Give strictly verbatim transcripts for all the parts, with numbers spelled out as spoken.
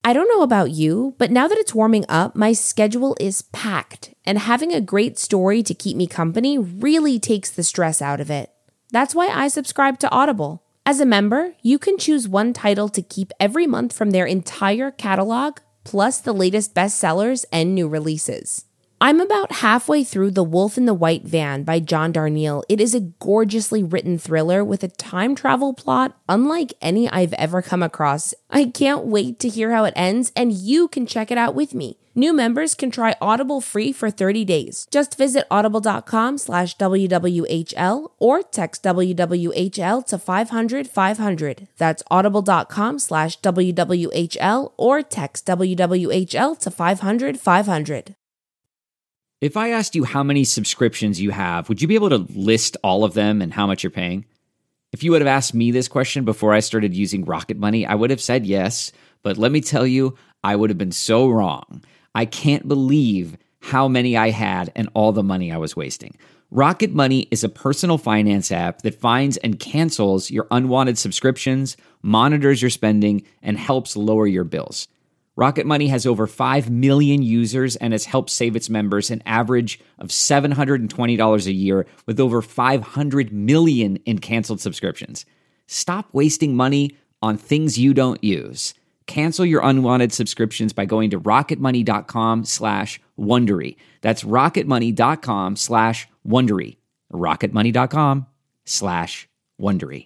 I don't know about you, but now that it's warming up, my schedule is packed, and having a great story to keep me company really takes the stress out of it. That's why I subscribe to Audible. As a member, you can choose one title to keep every month from their entire catalog, plus the latest bestsellers and new releases. I'm about halfway through The Wolf in the White Van by John Darnielle. It is a gorgeously written thriller with a time travel plot unlike any I've ever come across. I can't wait to hear how it ends, and you can check it out with me. New members can try Audible free for thirty days. Just visit audible.com slash WWHL or text W W H L to five hundred five hundred. That's audible.com slash WWHL or text W W H L to five hundred five hundred. If I asked you how many subscriptions you have, would you be able to list all of them and how much you're paying? If you would have asked me this question before I started using Rocket Money, I would have said yes, but let me tell you, I would have been so wrong. I can't believe how many I had and all the money I was wasting. Rocket Money is a personal finance app that finds and cancels your unwanted subscriptions, monitors your spending, and helps lower your bills. Rocket Money has over five million users and has helped save its members an average of seven hundred twenty dollars a year with over five hundred million in canceled subscriptions. Stop wasting money on things you don't use. Cancel your unwanted subscriptions by going to rocketmoney.com slash Wondery. That's rocketmoney.com slash Wondery. rocketmoney.com slash Wondery.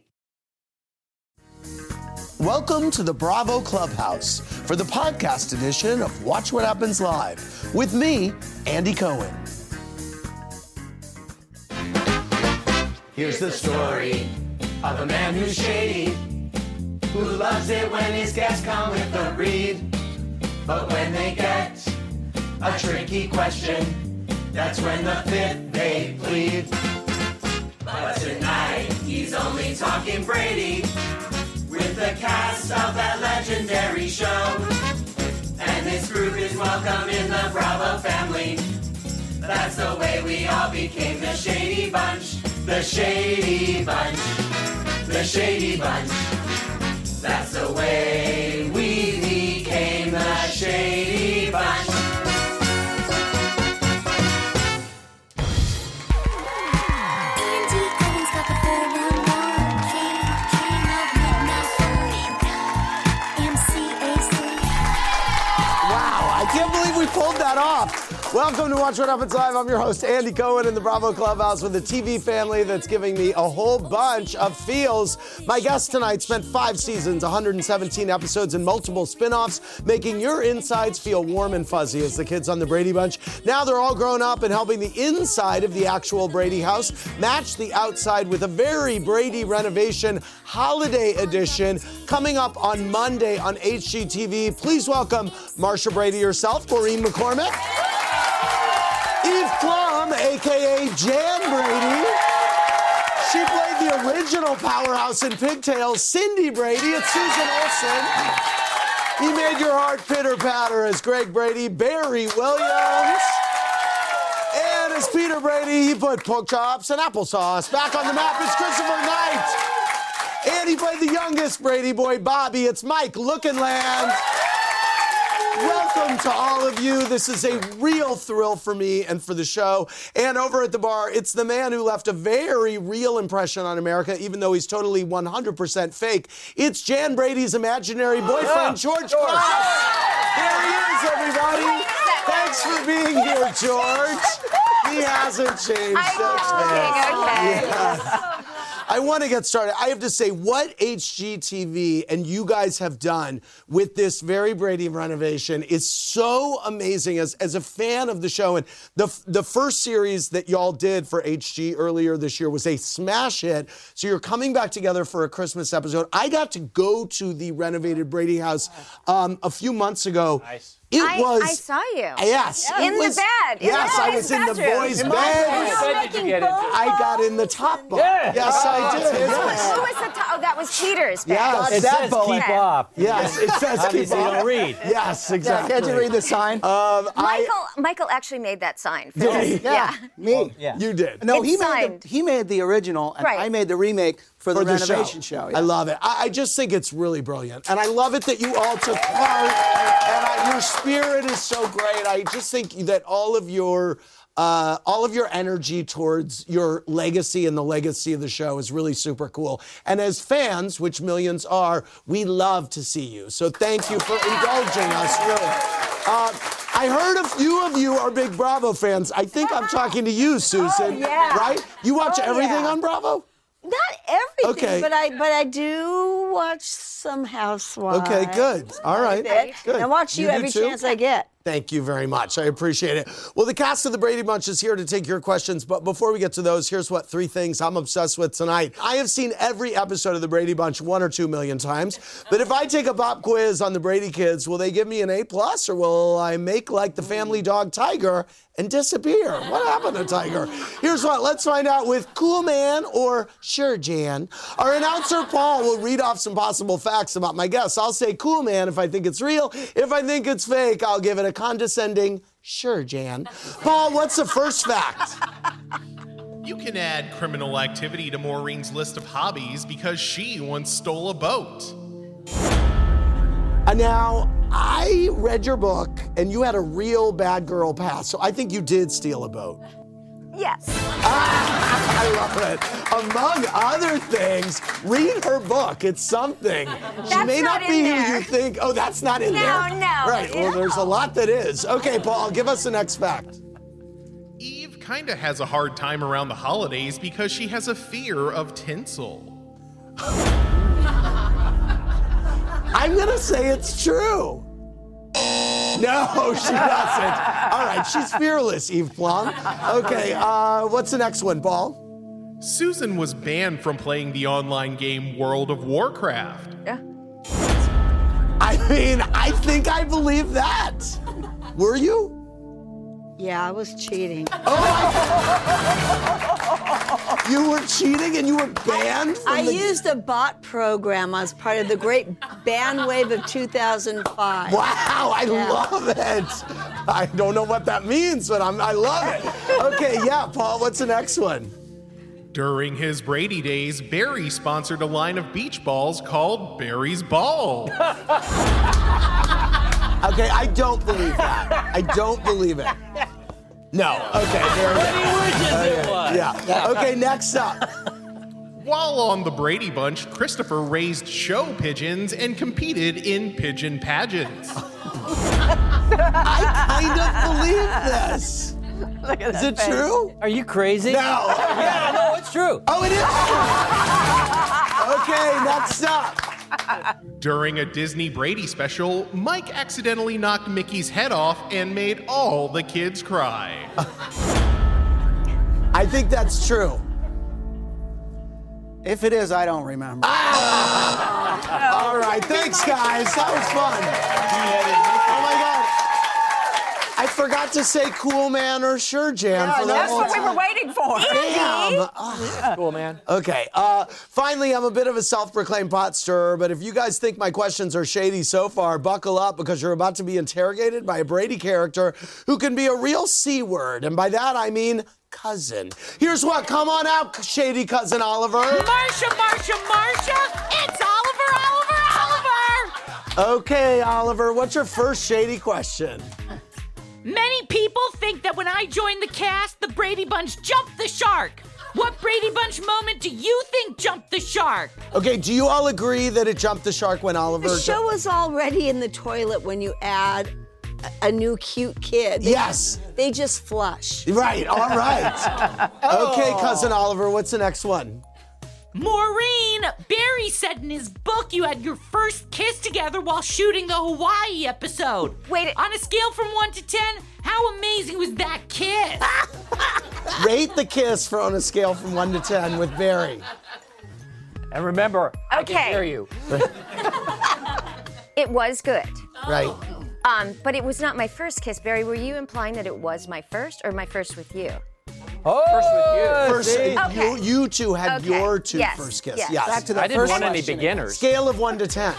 Welcome to the Bravo Clubhouse for the podcast edition of Watch What Happens Live with me, Andy Cohen. Here's the story of a man who's shady, who loves it when his guests come with a read. But when they get a tricky question, that's when the fifth they plead. But tonight, he's only talking Brady with the cast of that legendary show. And this group is welcome in the Bravo family. That's the way we all became the Shady Bunch. The Shady Bunch. The Shady Bunch. That's the way we became the Shady Bunch. Pulled that off. Welcome to Watch What Happens Live. I'm your host, Andy Cohen, in the Bravo Clubhouse with a T V family that's giving me a whole bunch of feels. My guest tonight spent five seasons, one hundred seventeen episodes, and multiple spin-offs, making your insides feel warm and fuzzy as the kids on the Brady Bunch. Now they're all grown up and helping the inside of the actual Brady house match the outside with a very Brady renovation holiday edition coming up on Monday on H G T V. Please welcome Marsha Brady herself, Maureen McCormick, Eve Plum, a k a. Jan Brady. She played the original powerhouse in Pigtails, Cindy Brady. It's Susan Olsen. He made your heart pitter-patter as Greg Brady, Barry Williams. And as Peter Brady, he put pork chops and applesauce back on the map. It's Christopher Knight. And he played the youngest Brady boy, Bobby. It's Mike Lookinland. Welcome to all of you. This is a real thrill for me and for the show. And over at the bar, it's the man who left a very real impression on America, even though he's totally one hundred percent fake. It's Jan Brady's imaginary boyfriend, yeah, George Klaus. There he is, everybody. Thanks for being here, George. He hasn't changed. I'm okay. Yeah. I want to get started. I have to say, what H G T V and you guys have done with this very Brady renovation is so amazing. As, as a fan of the show, and the, the first series that y'all did for H G earlier this year was a smash hit. So you're coming back together for a Christmas episode. I got to go to the renovated Brady house um, a few months ago. Nice. It I, was. I saw you. Yes. In it was, the bed. Yes, in I was in the boys' in bed. What bed did you get into? I got in the top bunk. Yeah. Yes, Oh, I did. Who, Yes. who was the top? Oh, that was Peter's bed. Yes. It that says boy. keep off. Yes, it says keep Obviously, you off. don't read. Yes, exactly. Can't you read the sign? Um, Michael, I, Michael actually made that sign. For Did us. he? Yeah. Me. Yeah. you did. No, It's he made, signed. the, he made the original, and Right. I made the remake for the for the renovation show. show. yeah. I love it. I, I just think it's really brilliant. And I love it that you all took part. And I, your spirit is so great. I just think that all of your uh, all of your energy towards your legacy and the legacy of the show is really super cool. And as fans, which millions are, we love to see you. So thank you for indulging us, really. Uh, I heard a few of you are big Bravo fans. I think I'm talking to you, Susan. Oh, yeah. Right? You watch Oh, everything yeah. on Bravo? Not everything, Okay. but I but I do watch some Housewives. Okay, good. All right. Bit. Good. And I watch you, do every too? chance I get. Thank you very much. I appreciate it. Well, the cast of the Brady Bunch is here to take your questions, but before we get to those, here's what three things I'm obsessed with tonight. I have seen every episode of the Brady Bunch one or two million times, but if I take a pop quiz on the Brady kids, will they give me an A plus, or will I make like the family dog Tiger and disappear? What happened to Tiger? Here's what, let's find out with Cool Man or Sure Jan. Our announcer Paul will read off some possible facts about my guests. I'll say Cool Man if I think it's real. If I think it's fake, I'll give it a condescending Sure Jan. Paul, what's the first fact? You can add criminal activity to Maureen's list of hobbies because she once stole a boat. Uh, now, I read your book, and you had a real bad girl past, so I think you did steal a boat. Yes. I love it. Among other things, read her book. It's something. She That's may not, not be in who there. you think. Oh, that's not in No, there. no, Right. Well, no. there's a lot that is. Okay, Paul, give us the next fact. Eve kinda has a hard time around the holidays because she has a fear of tinsel. I'm going to say it's true. No, she doesn't. All right, she's fearless, Eve Plum. Okay, uh, what's the next one, Paul? Susan was banned from playing the online game World of Warcraft. Yeah. I mean, I think I believe that. Were you? Yeah, I was cheating. You were cheating and you were banned from I the... used a bot program as part of the great ban wave of two thousand five. Wow, I Yeah. love it. I don't know what that means, but I'm, I love it. Okay, yeah, Paul, what's the next one? During his Brady days, Barry sponsored a line of beach balls called Barry's Ball. Okay, I don't believe that. I don't believe it. No. Okay, there we go. it was. Yeah. Okay, next up. While on the Brady Bunch, Christopher raised show pigeons and competed in pigeon pageants. I kind of believe this. Is it true? Are you crazy? No. Yeah, no, it's true. Oh, it is. Okay, next up. During a Disney Brady special, Mike accidentally knocked Mickey's head off and made all the kids cry. I think that's true. If it is, I don't remember. All right, thanks, guys. That was fun. Oh my God. I forgot to say Cool Man or Sure Jan for that That's whole what we time. were waiting for. Damn. Ah. Cool, man. Okay. Uh, finally, I'm a bit of a self-proclaimed pot stirrer, but if you guys think my questions are shady so far, buckle up because you're about to be interrogated by a Brady character who can be a real C word. And by that, I mean cousin. Here's what. Come on out, shady cousin Oliver. Marsha, Marsha, Marsha! It's Oliver, Oliver, Oliver! Okay, Oliver, what's your first shady question? Many people think that when I joined the cast, the Brady Bunch jumped the shark. What Brady Bunch moment do you think jumped the shark? Okay, do you all agree that it jumped the shark when Oliver... The show was already in the toilet when you add a, a new cute kid. They, Yes. They just flush. Right, all right. Okay, cousin Oliver, what's the next one? Maureen, Barry said in his book you had your first kiss together while shooting the Hawaii episode. Wait. On a scale from one to ten, how amazing was that kiss? Rate the kiss for on a scale from one to ten with Barry. And remember, I Okay. can hear you. It was good. Right. Um, but it was not my first kiss. Barry, were you implying that it was my first or my first with you? Oh, first with you. First, See? uh, Okay. you, you two had Okay. your two Yes, first kiss. yes. Yes. Back to the I didn't first want any question. beginners. Scale of one to ten.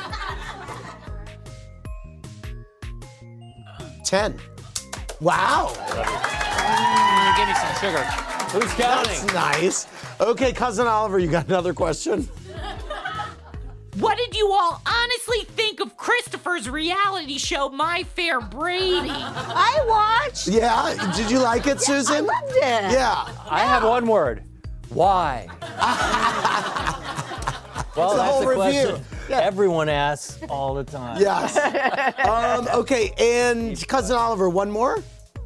Ten. Wow. Give me some sugar. Who's counting? That's nice. Okay, Cousin Oliver, you got another question? What did you all honestly think of Christopher's reality show, My Fair Brady? I watched. Yeah, did you like it, Susan? I loved it. Yeah. I have one word. Why? Well, the that's whole the question review. Yeah. everyone asks all the time. Yes. um, okay, and Cousin Oliver, one more?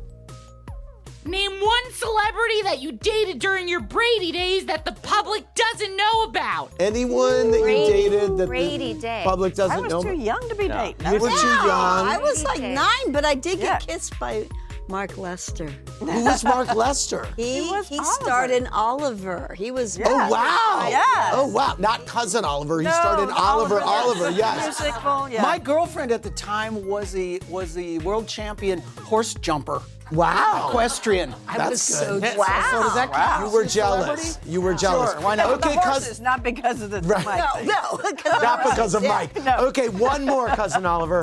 Name one celebrity that you dated during your Brady days that the public doesn't know about. Anyone that Brady- you dated that Brady the day. public doesn't I was know too about? young to be dating. You were too young. I was like Okay. nine, but I did get Yeah. kissed by Mark Lester. Who was Mark Lester? He He was he Oliver. starred in Oliver. He was. Oh, wow. Yes. Oh, wow. Not Cousin Oliver. He No, starred in Oliver, Oliver, Oliver, yes. Musical, yeah. My girlfriend at the time was the was the world champion horse jumper. Wow. Equestrian. That's good. Yeah, Wow. So does that count? You were as a jealous. celebrity? You were jealous. Sure, why not? Okay, the cousin. horses, not because of the Right. Mike No, thing. no. Not because of Yeah. Mike. No. Okay, one more, Cousin Oliver.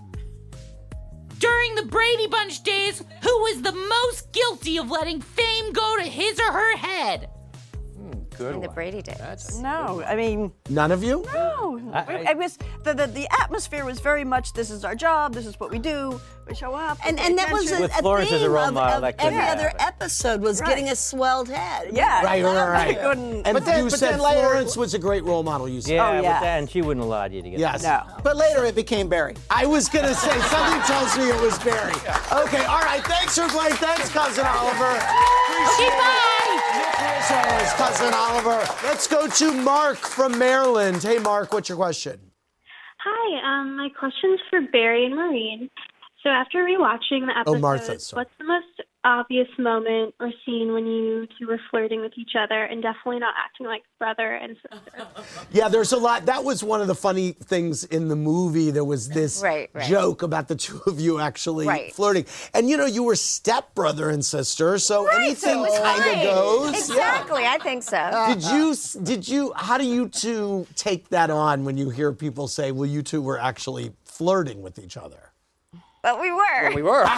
During the Brady Bunch days, who was the most guilty of letting fame go to his or her head? Good In the one. Brady days. That's No, I mean, None of you? no. I- it was the, the the atmosphere was very much. This is our job. This is what we do. We show up. And we and pay that was a, attention. With a Florence as a theme role of, model, of that couldn't every other happen. episode was Right. getting a swelled head. Yeah. Right, right, right. I couldn't- And But then- you but said then later- Florence was a great role model, you said. yeah, Oh, but yeah. then she wouldn't allow you to get Yes. No. But later it became Barry. I was going to say, something tells me it was Barry. Okay, all right. Thanks for playing. Thanks, Cousin Oliver. Okay, bye! As always, Cousin Oliver. Let's go to Mark from Maryland. Hey, Mark, what's your question? Hi, um, my question's for Barry and Maureen. So after rewatching the Oh, episode, Martha, sorry. what's the most obvious moment or scene when you two were flirting with each other and definitely not acting like brother and sister? Yeah, there's a lot. That was one of the funny things in the movie. There was this Right, right. joke about the two of you actually Right. flirting. And, you know, you were stepbrother and sister, so Right, anything so it was kind of fine. goes. Exactly, I think so. Yeah. Did you, did you, how do you two take that on when you hear people say, well, you two were actually flirting with each other? But we were. We were.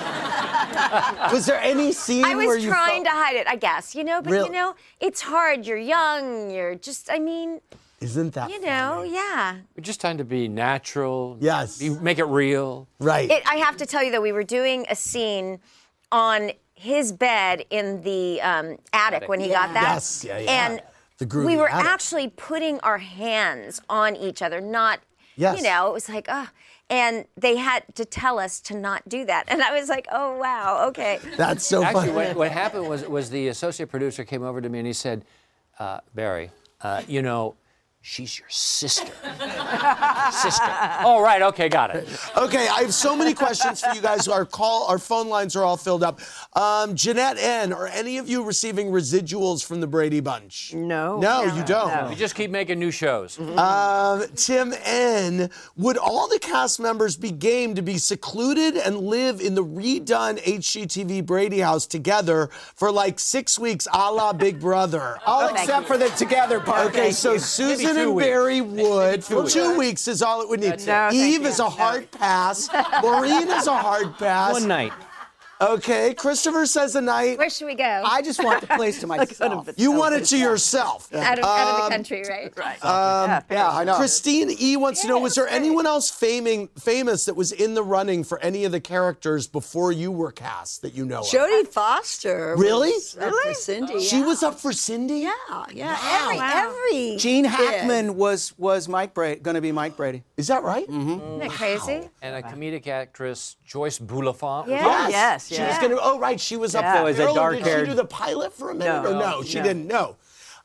Was there any scene I where was you trying felt, to hide it, I guess. You know, but Really? you know, it's hard. You're young. You're just, I mean, Isn't that you know, funny? yeah. We're just trying to be natural. Yes. Be, make it real. Right. It, I have to tell you, though, we were doing a scene on his bed in the um, attic when he got that. Yes, yeah, yeah. And The groovy we were attic. actually putting our hands on each other, not, Yes. you know, it was like, oh. And they had to tell us to not do that. And I was like, oh, wow, okay. That's so Actually, funny. what, what happened was was the associate producer came over to me and he said, uh, Barry, uh, you know, she's your sister. Sister. Oh, right. Okay, got it. Okay, I have so many questions for you guys. Our call, our phone lines are all filled up. Um, Jeanette N., are any of you receiving residuals from the Brady Bunch? No. No, you don't. We just keep making new shows. Um, Tim N., would all the cast members be game to be secluded and live in the redone H G T V Brady house together for like six weeks, a la Big Brother? All Oh, except for the together part. Okay, so Susan and weeks. Barry would. two Well, weeks. two weeks is all it would need. No, thank Eve you. is a hard pass. Maureen is a hard pass. One night. Okay, Christopher says a night. Where should we go? I just want the place to myself. You want it to yourself. out, of, out of Um, the country, right? Right. Um, Yeah, I know. Christine E wants to know, was there anyone else faming, famous that was in the running for any of the characters before you were cast that you know of? Jodie Foster. Really? Was up for Cindy. She yeah. was up for Cindy? Yeah, yeah. Wow. Every, every. Gene kid. Hackman was was Mike Brady, going to be Mike Brady. Is that right? Isn't that crazy? And a comedic actress, Joyce Boulafant. Yeah. Oh, yes, She yeah. was gonna. Oh, right. She was up Yeah. for So is it Carol, or Did she dark-haired? do the pilot for a minute, No. or no? She No. didn't. No.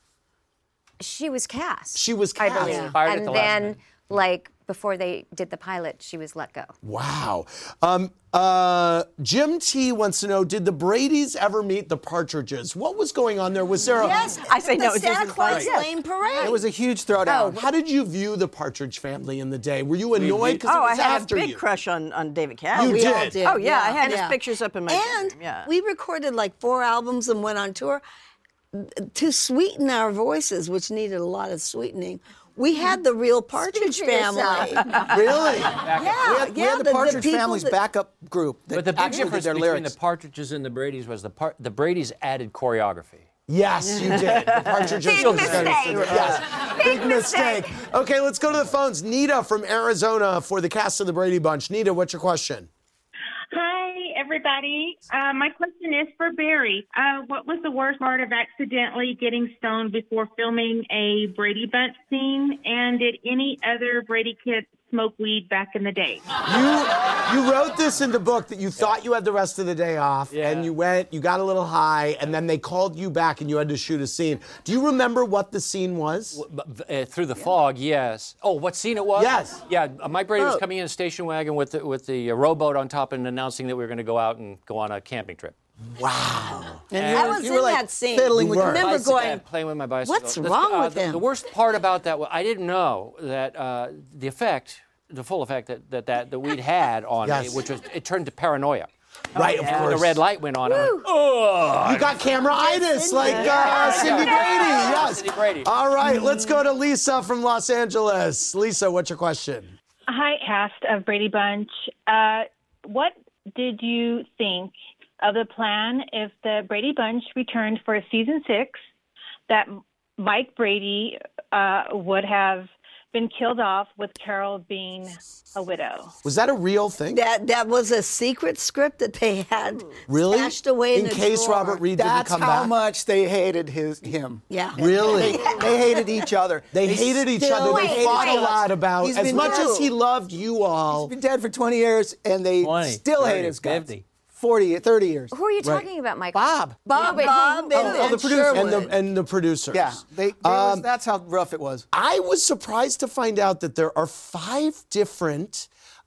She was cast. She was I cast. believe. Fired at and the last then, minute. like, before they did the pilot, she was let go. Wow. Um, uh, Jim T wants to know, did the Bradys ever meet the Partridges? What was going on there? Was there a... Yes, I say the no, it Santa doesn't- Claus Right. Lane Parade. It was a huge throwdown. How did you view the Partridge family in the day? Were you annoyed because Oh, it I was had a after big you? crush on, on David Cash. You we did? all did. Oh, yeah, I had his yeah. pictures up in my And bedroom, yeah. we recorded like four albums and went on tour. To sweeten our voices, which needed a lot of sweetening, we had the real Partridge Speak for yourself. family. Really? yeah, we had, we yeah, had the, Partridge people family's that- backup group that But the big actually did difference their between lyrics. the Partridges and the Bradys was the par- the Bradys added choreography. Yes, you did. The partridge Big in mistake. Yes. Big Big mistake. Okay, let's go to the phones. Nita from Arizona for the cast of the Brady Bunch. Nita, what's your question? Hi, everybody. Uh, my question is for Barry. Uh, what was the worst part of accidentally getting stoned before filming a Brady Bunch scene? And did any other Brady kids smoke weed back in the day? You you wrote this in the book that you thought you had the rest of the day off, Yeah. and you went, you got a little high, and then they called you back and you had to shoot a scene. Do you remember what the scene was? Uh, through the fog, yes. Oh, what scene it was? Yes. Yeah, uh, Mike Brady was Oh. coming in a station wagon with the, with the uh, rowboat on top and announcing that we were going to go out and go on a camping trip. Wow. And I was you in were like that scene. fiddling You with were. your remember bicycle. going, Yeah, playing with my bicycle. What's The- wrong uh, with the, him? The worst part about that, was I didn't know that uh, the effect, the full effect that that, that, that we'd had on Yes. me, which was, it turned to paranoia. Right, of And course. the red light went on. I went, oh! You got camera-itis like uh, Cindy Brady. Yes. Cindy Brady. All right, let's go to Lisa from Los Angeles. Lisa, what's your question? Hi, cast of Brady Bunch. Uh, what did you think of the plan if the Brady Bunch returned for season six, that Mike Brady uh, would have been killed off with Carol being a widow? Was that a real thing? That that was a secret script that they had Really? stashed away in, In the case drawer. Robert Reed That's didn't come how back? much they hated his him. Yeah. Really? They, they hated each other. They hated each still other. They hate fought each a lot other. about, He's as been much dead. as he loved you all. He's been dead for twenty years, and they twenty, still thirty, hate his guts. fifty. forty, thirty years. Who are you Right. talking about, Mike? Bob. Bob, Wait, who- Bob, who- and, oh, oh, and the producer. And Sherwood. the, and the producers. Yeah, they, they Um, was, that's how rough it was. I was surprised to find out that there are five different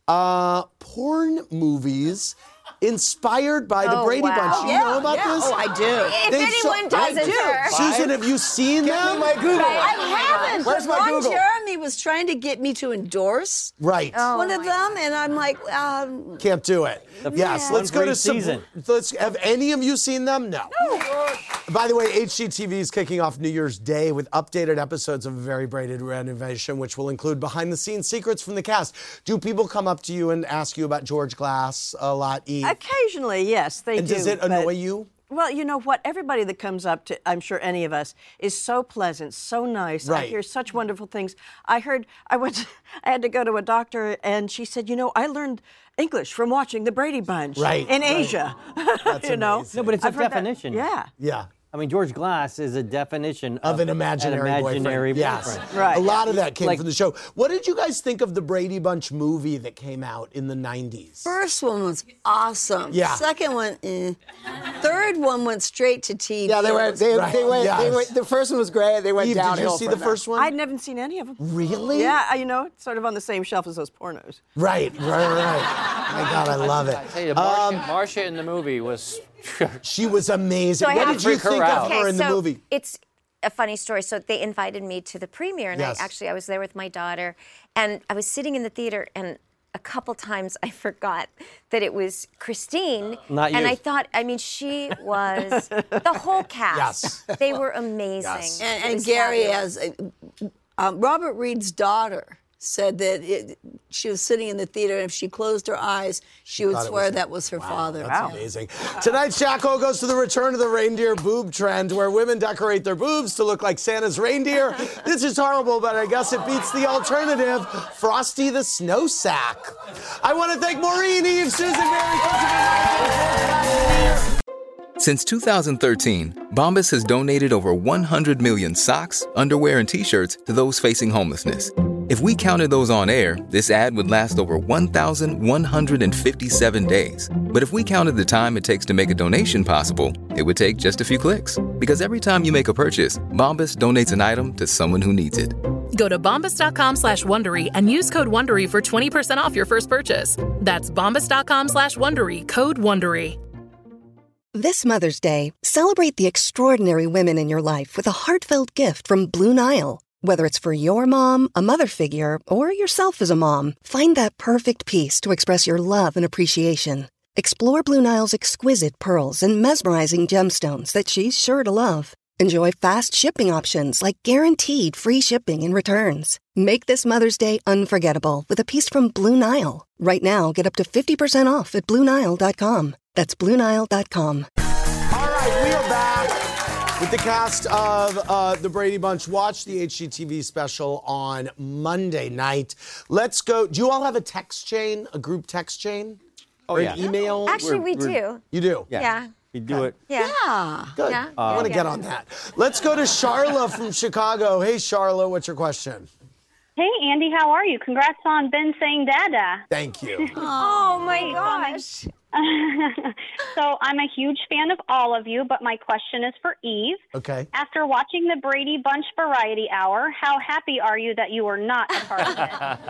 uh, porn movies inspired by the Oh, Brady wow. Bunch. You Yeah, know about yeah. this? Oh, I do. If They've anyone so- doesn't, sir. Susan, have you seen Give them? me my Google. I haven't. Where's but my Ron Google? Jeremy was trying to get me to endorse Right. Oh, one of my them, and I'm like, um, Can't do it. Yes, one let's go to great some. season. Let's have any of you seen them? No. By the way, H G T V is kicking off New Year's Day with updated episodes of A Very Braided Renovation, which will include behind-the-scenes secrets from the cast. Do people come up to you and ask you about George Glass a lot, Eve? Occasionally, yes, they And do. does it but- annoy you? Well, you know what? Everybody that comes up to, I'm sure any of us, is so pleasant, so nice. I Right. hear such wonderful things. I heard, I went, to, I had to go to a doctor, and she said, you know, I learned English from watching the Brady Bunch Right, in right. Asia. That's you know, amazing. No, but it's a I've heard that- definition. Yeah. Yeah. I mean, George Glass is a definition Of an imaginary, imaginary boyfriend. Yes. boyfriend. Right. A lot of that came Like- from the show. What did you guys think of the Brady Bunch movie that came out in the nineties? first one was awesome. Yeah. Second one, eh. Third one went straight to T V. Yeah, they went. They, Right. they went. Yes. They went. The first one was great. They went Eve, did downhill. you see from the there. first one? I'd never seen any of them. Really? Yeah, you know, sort of on the same shelf as those pornos. Right, right, right. My God, I love it. I tell you, Marcia, Marcia in the movie was. She was amazing. So I what have did you to- think her of out. her in the so movie? It's a funny story. So they invited me to the premiere, and Yes. I actually I was there with my daughter, and I was sitting in the theater, and a couple times I forgot that it was Christine. Not And you. I thought, I mean, she was the whole cast. Yes. They were amazing. Yes. And, It and was Gary, fabulous. as uh, um, Robert Reed's daughter, said that it, she was sitting in the theater, and if she closed her eyes, she would thought it swear was- that was her father. That's amazing. Tonight's Jack Hole goes to the return of the reindeer boob trend, where women decorate their boobs to look like Santa's reindeer. This is horrible, but I guess it beats the alternative, Frosty the Snow Sack. I want to thank Maureen, Eve, Susan, Mary, Christopher, Since two thousand thirteen, Bombas has donated over one hundred million socks, underwear, and T-shirts to those facing homelessness. If we counted those on air, this ad would last over one thousand one hundred fifty-seven days. But if we counted the time it takes to make a donation possible, it would take just a few clicks. Because every time you make a purchase, Bombas donates an item to someone who needs it. Go to bombas.com slash Wondery and use code Wondery for twenty percent off your first purchase. That's bombas.com slash Wondery, code Wondery. This Mother's Day, celebrate the extraordinary women in your life with a heartfelt gift from Blue Nile. Whether it's for your mom, a mother figure, or yourself as a mom, find that perfect piece to express your love and appreciation. Explore Blue Nile's exquisite pearls and mesmerizing gemstones that she's sure to love. Enjoy fast shipping options like guaranteed free shipping and returns. Make this Mother's Day unforgettable with a piece from Blue Nile. Right now, get up to fifty percent off at Blue Nile dot com. That's Blue Nile dot com. All right, we are back. With the cast of uh, The Brady Bunch, watch the H G T V special on Monday night. Let's go. Do you all have a text chain, a group text chain? Oh, or yeah. an email? Actually, we We're- do. You do? Yeah. Yeah. We do it. Yeah. Yeah. Good. Yeah. I want to Yeah. get on that. Let's go to Charla from Chicago. Hey, Charla, what's your question? Hey, Andy, how are you? Congrats on Ben saying dada. Thank you. Oh, my gosh. So I'm a huge fan of all of you, but my question is for Eve. Okay. After watching the Brady Bunch Variety Hour, how happy are you that you were not a part of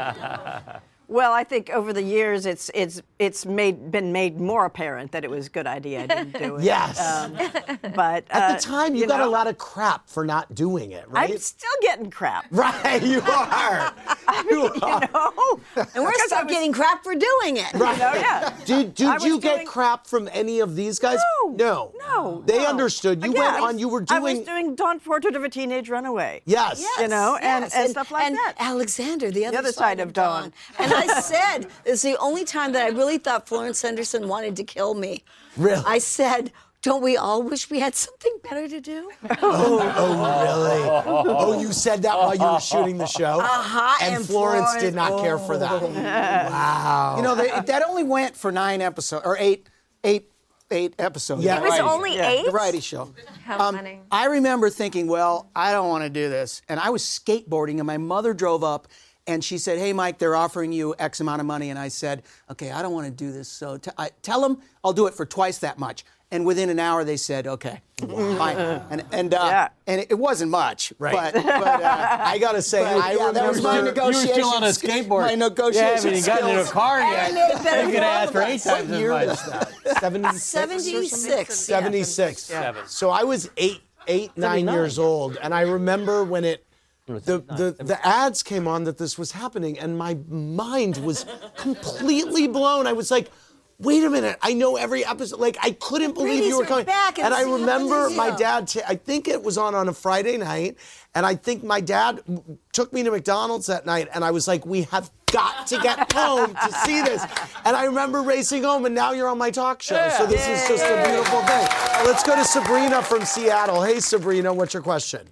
it? Well, I think over the years, it's it's it's made been made more apparent that it was a good idea I didn't do it. Yes. Um, but At uh, the time, you, got know, a lot of crap for not doing it, right? I'm still getting crap. Right, you are. You are. know? And we're Because still I was- getting crap for doing it. Right. You know, yeah. Did, I did was you get doing- crap from any of these guys? No. No. No. They no. understood. You Again, went I was- on, you were I was doing. doing Dawn Portrait of a Teenage Runaway. Yes. Yes, You know, and, yes. and stuff like and that. Alexander, the other, other side of Dawn. And I said, it's the only time that I really thought Florence Henderson wanted to kill me. Really? I said, don't we all wish we had something better to do? Oh, oh, really? Oh, you said that while you were shooting the show? Uh-huh, And, and Florence, Florence- did not care for that. Wow. You know, they, that only went for nine episodes, or eight, eight, eight episodes. Yeah. It was Variety- only yeah, eight? The variety show. How Um, funny. I remember thinking, well, I don't want to do this. And I was skateboarding, and my mother drove up, and she said, hey, Mike, they're offering you X amount of money. And I said, okay, I don't want to do this. So t- I, tell them I'll do it for twice that much. And within an hour, they said, okay, fine. And, and, uh, Yeah. and it, it wasn't much. Right. But, but uh, I got to say, but, I yeah, that was my remember. negotiation. You were still on a sk- skateboard. My negotiation Yeah, I mean, you got into a skills. car And yet. I made it better You for could all ask of for us. eight times What as year much. was that? seventy-six? seventy-six. seventy-six. Yeah. So I was eight, eight, nine seventy-nine. years old, and I remember when it, the, the the ads came on that this was happening, and my mind was completely blown. I was like, wait a minute, I know every episode. Like, I couldn't believe Brady's you were are coming. back, and and I it's remember happening. my dad, t- I think it was on on a Friday night, and I think my dad w- took me to McDonald's that night, and I was like, we have got to get home to see this. And I remember racing home, and now you're on my talk show. So this is just a beautiful thing. Uh, let's go to Sabrina from Seattle. Hey, Sabrina, what's your question?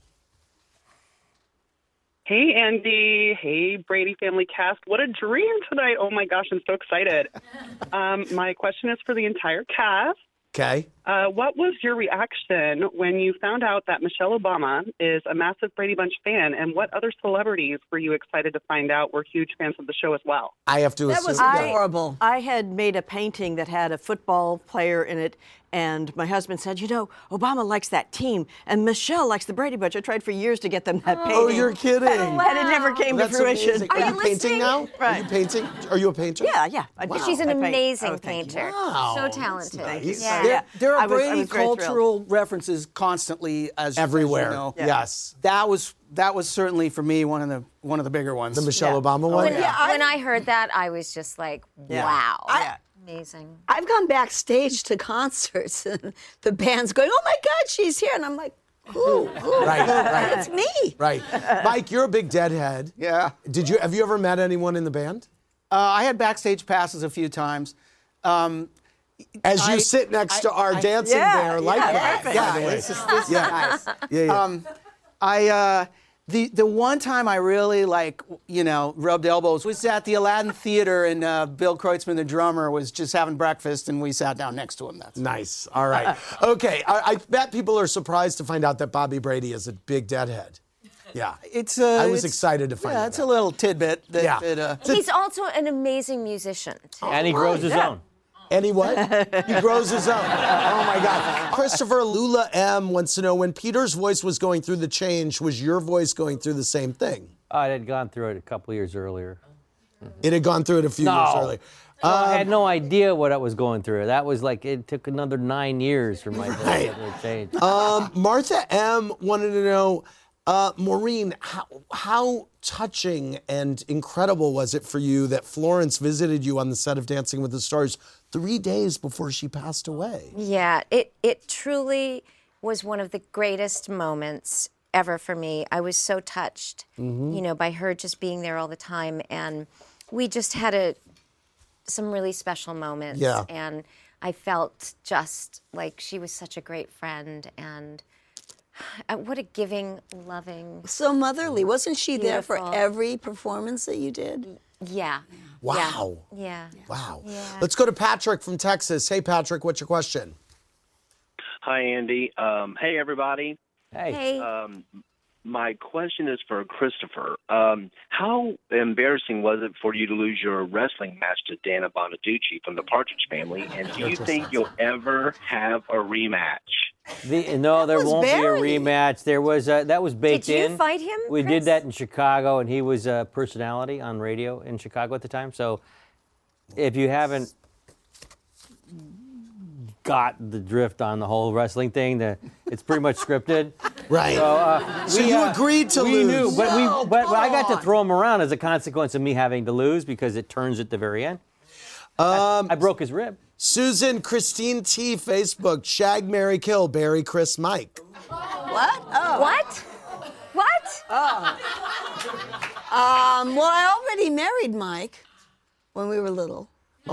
Hey, Andy. Hey, Brady family cast. What a dream tonight. Oh, my gosh, I'm so excited. Um, my question is for the entire cast. Okay. Uh, what was your reaction when you found out that Michelle Obama is a massive Brady Bunch fan, and what other celebrities were you excited to find out were huge fans of the show as well? I have to That assume. was yeah. adorable. I had made a painting that had a football player in it, and my husband said, you know, Obama likes that team, and Michelle likes the Brady Bunch. I tried for years to get them that painting. Oh, you're kidding. And it never came That's to fruition. amazing. Are, Are you you painting listening? now? Are you Right. painting? Are you a painter? Yeah, yeah. I do. She's an I paint. amazing Oh, thank you. painter. Wow, So that's talented. nice. Yeah. There, there I are was- I Brady was very thrilled. cultural references constantly as Everywhere. As you know. Yeah. Yes. That was that was certainly for me one of the one of the bigger ones. The Michelle Yeah. Obama one? When, yeah. when I heard that, I was just like, Yeah. wow. Yeah. Amazing. I've gone backstage to concerts, and the band's going, oh my God, she's here. And I'm like, who? Who? Right, right. It's me. Right. Mike, you're a big Deadhead. Yeah. Did you have you ever met anyone in the band? Uh, I had backstage passes a few times. Um, As you I- sit next I- to our I- dancing Yeah, bear, yeah, like that, perfect. by yeah, the way. this is, this is Yeah. nice. Yeah, yeah. Um, I uh, the the one time I really like you know rubbed elbows was at the Aladdin Theater, and uh, Bill Kreutzmann, the drummer, was just having breakfast, and we sat down next to him. That's Nice. All right. Okay. I, I bet people are surprised to find out that Bobby Brady is a big Deadhead. Yeah. It's. Uh, I was it's- excited to find Yeah, that it's out. a little tidbit. That, Yeah. that, uh, He's also an amazing musician, too. And he grows his own. And he what? He grows his own. Oh my God. Christopher Lula M wants to know, when Peter's voice was going through the change, was your voice going through the same thing? I had gone through it a couple years earlier. It had gone through it a few No. years earlier. So I Um, had no idea what I was going through. That was like, it took another nine years for my voice Right. to change. Um, Martha M wanted to know, uh, Maureen, how, how touching and incredible was it for you that Florence visited you on the set of Dancing with the Stars three days before she passed away? Yeah, it, it truly was one of the greatest moments ever for me. I was so touched, Mhm. you know, by her just being there all the time. And we just had a some really special moments. Yeah. And I felt just like she was such a great friend. And Uh, what a giving, loving. So motherly. Wasn't she there Beautiful. for every performance that you did? Yeah. Wow. Yeah. Wow. Yeah. Let's go to Patrick from Texas. Hey, Patrick, what's your question? Hi, Andy. Um, hey, everybody. Hey. Hey. Um, my question is for Christopher. Um, how embarrassing was it for you to lose your wrestling match to Dana Bonaducci from the Partridge Family? And do you think you'll ever have a rematch? The, no, there was won't Barry. be a rematch. There was uh, that was baked Did you in. fight him, We Chris? did that in Chicago, and he was a personality on radio in Chicago at the time. So, if you haven't got the drift on the whole wrestling thing, the, it's pretty much scripted. Right. So, uh, So we, you uh, agreed to we lose. knew, but No, we, but come I got to on. throw him around as a consequence of me having to lose because it turns at the very end. Um, I broke his rib. Susan, Christine T, Facebook, Shag, Mary, Kill, Barry, Chris, Mike. What? Oh. What? What? Oh. Um, well, I already married Mike when we were little.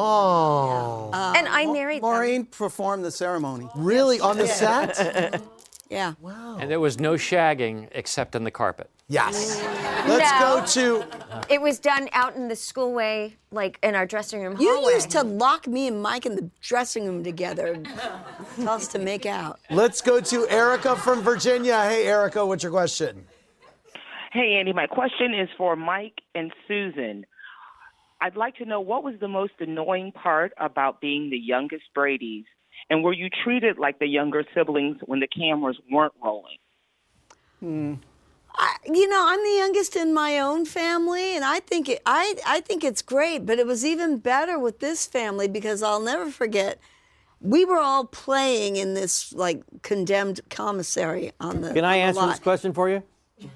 Oh. Um, and I married them. Maureen performed the ceremony. Really? On the set? Yeah. Wow. And there was no shagging except on the carpet. Yes. Let's No. go to. It was done out in the schoolway, like in our dressing room You hallway. used to lock me and Mike in the dressing room together and tell us to make out. Let's go to Erica from Virginia. Hey, Erica, what's your question? Hey, Andy, my question is for Mike and Susan. I'd like to know what was the most annoying part about being the youngest Bradys, and were you treated like the younger siblings when the cameras weren't rolling? Hmm. I, you know, I'm the youngest in my own family, and I think it, I I think it's great. But it was even better with this family because I'll never forget. We were all playing in this like condemned commissary on the. Can I on the answer lot. this question for you?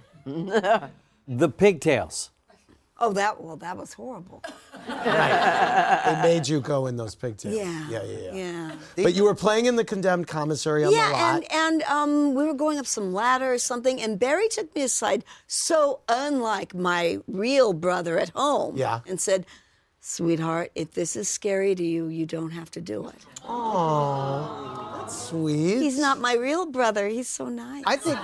The pigtails. Oh, that well, that was horrible. Right. They made you go in those pigtails. Yeah. Yeah, yeah, yeah. Yeah. But you were playing in the condemned commissary on the lot. Yeah, and and um, we were going up some ladder or something, and Barry took me aside, so unlike my real brother at home. Yeah. And said, "Sweetheart, if this is scary to you, you don't have to do it." Oh, that's sweet. He's not my real brother. He's so nice. I think.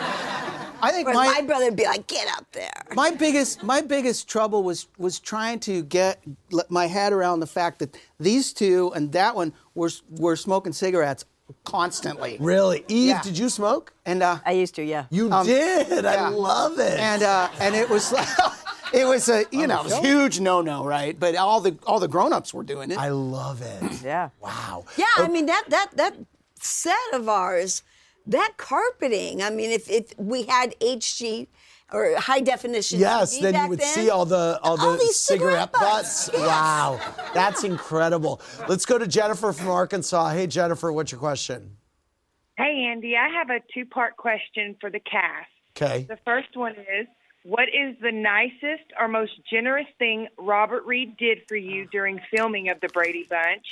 I think Whereas my, my brother would be like, "Get up there." My biggest, my biggest trouble was was trying to get my head around the fact that these two and that one were were smoking cigarettes constantly. Really, Eve? Yeah. Did you smoke? And uh, I used to, yeah. You Um, did. I yeah. love it. And uh, and it was like, it was a you On know the it was a show? huge no no, right? But all the all the grown ups were doing it. I love it. Yeah. Wow. Yeah, I mean that that that set of ours, that carpeting. I mean, if if we had H G or high definition. Yes, T V then you back would then, see all the all, all the these cigarette, cigarette butts. butts. Yes. Wow, that's incredible. Let's go to Jennifer from Arkansas. Hey, Jennifer, what's your question? Hey, Andy, I have a two-part question for the cast. Okay. The first one is, what is the nicest or most generous thing Robert Reed did for you during filming of The Brady Bunch?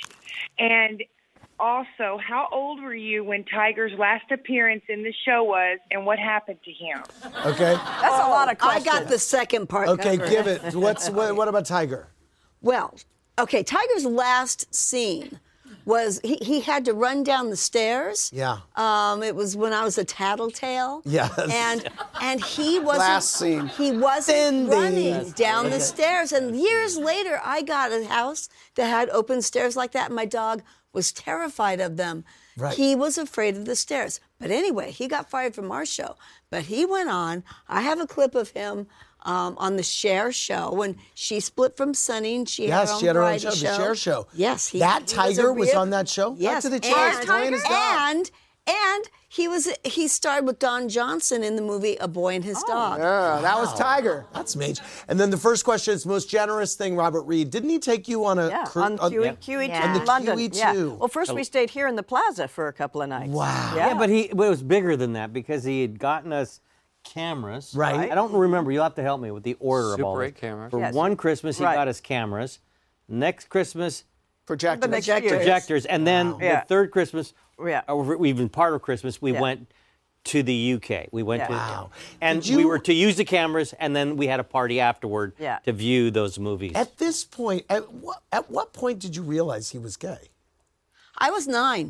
And also, how old were you when Tiger's last appearance in the show was, and what happened to him? Okay. That's a lot of questions. I got the second part. Okay, covered. give it. What's what, what about Tiger? Well, okay, Tiger's last scene was he, he had to run down the stairs. Yeah. Um, it was when I was a tattletale. Yes. And and he wasn't Last scene. he wasn't Cindy. running down Okay. the stairs. And years later I got a house that had open stairs like that, and my dog was terrified of them. Right. He was afraid of the stairs. But anyway, he got fired from our show. But he went on. I have a clip of him um, on the Cher show when she split from Sonny and she had her Yes, own she had her own variety show, the Cher show. Yes, he, That he Tiger a was real- on that show? Yes, Back to the and, Chase, playing his dog. and and he was he starred with Don Johnson in the movie A Boy and His Dog. Yeah, that was Wow. Tiger. That's major. And then the first question is most generous thing, Robert Reed. Didn't he take you on a Yeah, cru- on Q E, Q E two on the London. Q E two? Yeah. Well, first we stayed here in the plaza for a couple of nights. Wow. Yeah, but he but it was bigger than that because he had gotten us cameras. Right. I don't remember. You'll have to help me with the order of all Super this. eight cameras. For Yes. one Christmas, he Right. got us cameras. Next Christmas, Projectors. The next year. projectors, and then Yeah. the third Christmas, Yeah. or even part of Christmas, we Yeah. went to the U K. We went Yeah. to, Wow. and Did you- we were to use the cameras, and then we had a party afterward Yeah. to view those movies. At this point, at what, at what point did you realize he was gay? I was nine.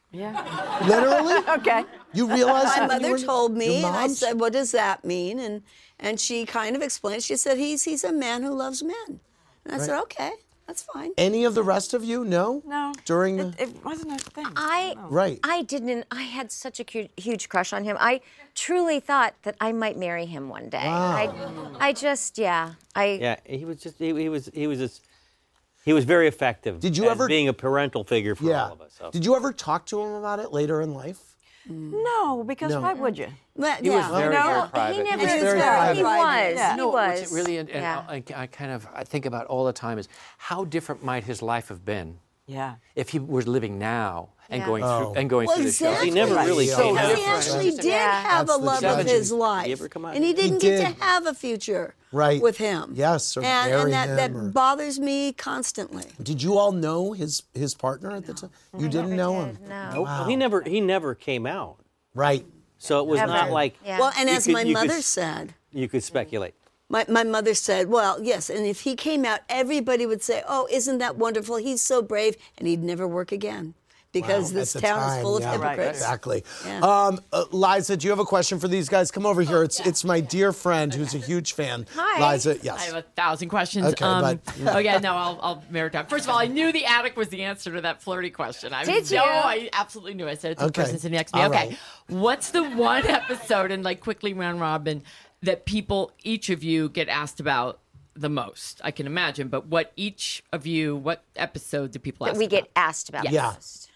Yeah. Literally? Okay. You realize My that you mother were- told me, your and I mom? said, "What does that mean?" And and she kind of explained. She said, "He's he's a man who loves men." And I said, Right. "Okay, that's fine." Any of the rest of you know? No. During the... It wasn't a thing. I Right. I didn't. I had such a cu- huge crush on him. I truly thought that I might marry him one day. Wow. I, I just, yeah. I. Yeah, he was just he, he was he was just he was very effective. Did you as ever- being a parental figure for Yeah. all of us? So. Did you ever talk to him about it later in life? No, because No. why would you? But, He was yeah. very, No, very he private. never- He was he very was private. He was. Yeah. He No, was. what's really, and yeah. I, I kind of I think about all the time is how different might his life have been Yeah. if he was living now and Yeah. going Oh. through and going Well, through the show. exactly. He never really So came Because out. he actually did Yeah. have That's a the love of challenge. his Did life, he ever come out? and he didn't He get did. to have a future Right. with him. Yes, or and, marry and that, that him or- bothers me constantly. Did you all know his his partner at the time? You didn't know him? No. Nope. Wow. He never he never came out. Right. So it was Ever. not like Yeah. Well, and You as could- my you could mother s- said, you could speculate. my, my mother said, well, yes, and if he came out, everybody would say, oh, isn't that wonderful? He's so brave, and he'd never work again because Wow. this At the town time, is full of yeah, hypocrites. Exactly. Yeah. Um, uh, Liza, do you have a question for these guys? Come over here. It's it's my dear friend who's a huge fan. Hi. Liza, I yes. have a thousand questions. Okay, um, but- okay, no, I'll, I'll marry talk. First of all, I knew the attic was the answer to that flirty question. I Did No, you? I absolutely knew. I said it to Okay. the person sitting next to me. All Okay, right. what's the one episode, and like quickly round robin, that people, each of you, get asked about the most? I can imagine, but what each of you, what episode do people That ask we about? get asked about. Yes. Yeah.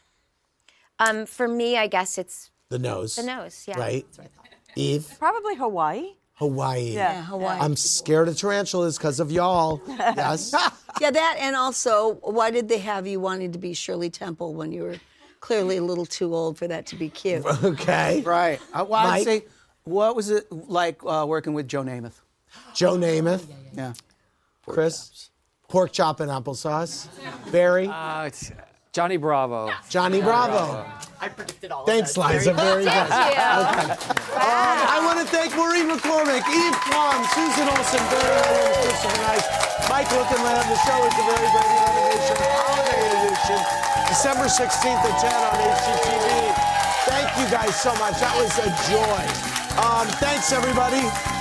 Um, for me, I guess it's The nose. the nose. Yeah. Right? Eve, Probably Hawaii. Hawaii. Yeah. Yeah, Hawaii. I'm scared of tarantulas because of y'all. Yes. Yeah, that, and also, why did they have you wanting to be Shirley Temple when you were clearly a little too old for that to be cute? Okay. Right. I, well, I'd Mike? say, what was it like uh, working with Joe Namath? Joe Namath. Yeah. Chris. Pork chop and applesauce. Barry. Uh, it's Johnny Bravo. Johnny Bravo. I predicted all Thanks, of that. Liza. Very good. Thank you. Um, I want to thank Maureen McCormick, Eve Plum, Susan Olsen, Barry Williams, Christopher Nice, Mike Lookinland. The show is the Very Brady Renovation Holiday Edition, December sixteenth at ten on H G T V. Thank you guys so much. That was a joy. Um, thanks, everybody.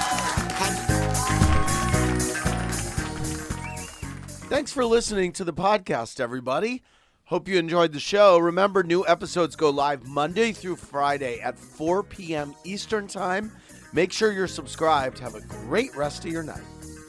Thanks for listening to the podcast, everybody. Hope you enjoyed the show. Remember, new episodes go live Monday through Friday at four p.m. Eastern Time. Make sure you're subscribed. Have a great rest of your night.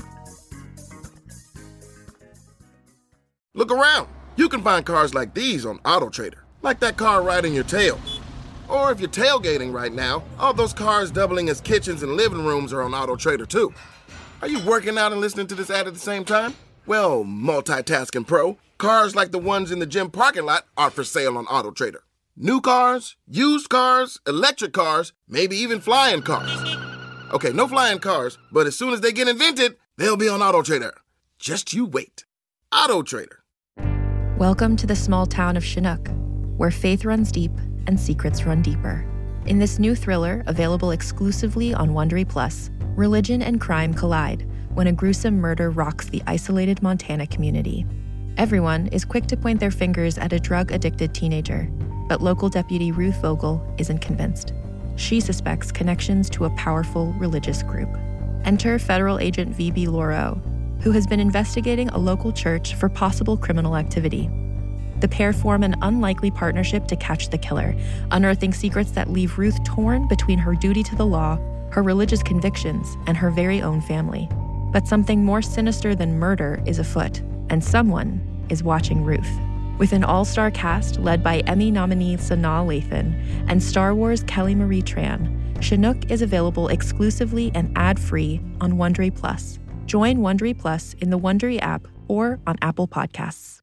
Look around. You can find cars like these on AutoTrader, like that car right in your tail. Or if you're tailgating right now, all those cars doubling as kitchens and living rooms are on AutoTrader too. Are you working out and listening to this ad at the same time? Well, multitasking pro, cars like the ones in the gym parking lot are for sale on AutoTrader. New cars, used cars, electric cars, maybe even flying cars. Okay, no flying cars, but as soon as they get invented, they'll be on AutoTrader. Just you wait. AutoTrader. Welcome to the small town of Chinook, where faith runs deep and secrets run deeper. In this new thriller, available exclusively on Wondery Plus, religion and crime collide when a gruesome murder rocks the isolated Montana community. Everyone is quick to point their fingers at a drug-addicted teenager, but local deputy Ruth Vogel isn't convinced. She suspects connections to a powerful religious group. Enter federal agent V B Lauro, who has been investigating a local church for possible criminal activity. The pair form an unlikely partnership to catch the killer, unearthing secrets that leave Ruth torn between her duty to the law, her religious convictions, and her very own family. But something more sinister than murder is afoot, and someone is watching Ruth. With an all-star cast led by Emmy nominee Sanaa Lathan and Star Wars Kelly Marie Tran, Chinook is available exclusively and ad-free on Wondery Plus. Join Wondery Plus in the Wondery app or on Apple Podcasts.